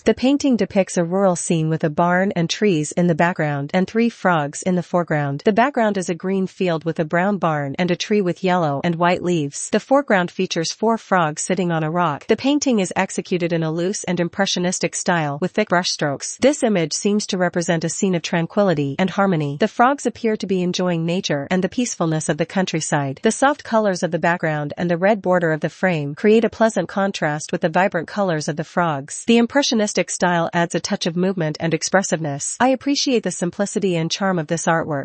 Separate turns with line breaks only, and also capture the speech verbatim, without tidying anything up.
The painting depicts a rural scene with a barn and trees in the background and three frogs in the foreground. The background is a green field with a brown barn and a tree with yellow and white leaves. The foreground features four frogs sitting on a rock. The painting is executed in a loose and impressionistic style with thick brushstrokes. This image seems to represent a scene of tranquility and harmony. The frogs appear to be enjoying nature and the peacefulness of the countryside. The soft colors of the background and the red border of the frame create a pleasant contrast with the vibrant colors of the frogs. The impressionistic style adds a touch of movement and expressiveness. I appreciate the simplicity and charm of this artwork.